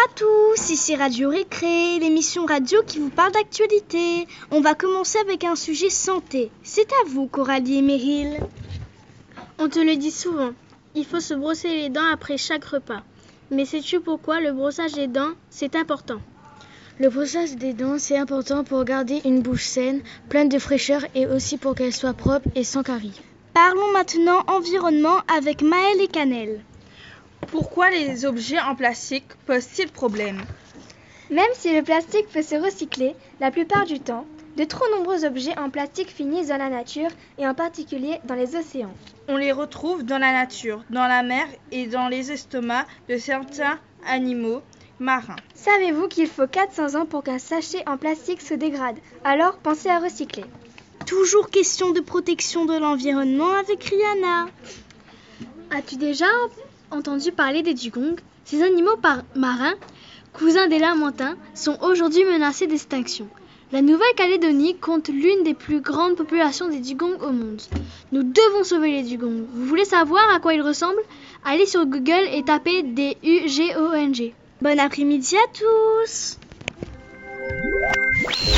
à tous, ici Radio Récré, l'émission radio qui vous parle d'actualité. On va commencer avec un sujet santé. C'est à vous, Coralie et Meryl. On te le dit souvent, il faut se brosser les dents après chaque repas. Mais sais-tu pourquoi le brossage des dents, c'est important ? Le brossage des dents, c'est important pour garder une bouche saine, pleine de fraîcheur et aussi pour qu'elle soit propre et sans caries. Parlons maintenant environnement avec Maëlle et Canel. Pourquoi les objets en plastique posent-ils problème ? Même si le plastique peut se recycler, la plupart du temps, de trop nombreux objets en plastique finissent dans la nature et en particulier dans les océans. On les retrouve dans la nature, dans la mer et dans les estomacs de certains animaux marins. Savez-vous qu'il faut 400 ans pour qu'un sachet en plastique se dégrade ? Alors pensez à recycler. Toujours question de protection de l'environnement avec Rihanna. As-tu déjà entendu parler des dugongs ? Ces animaux marins, cousins des lamantins, sont aujourd'hui menacés d'extinction. La Nouvelle-Calédonie compte l'une des plus grandes populations des dugongs au monde. Nous devons sauver les dugongs. Vous voulez savoir à quoi ils ressemblent ? Allez sur Google et tapez DUGONG. Bon après-midi à tous.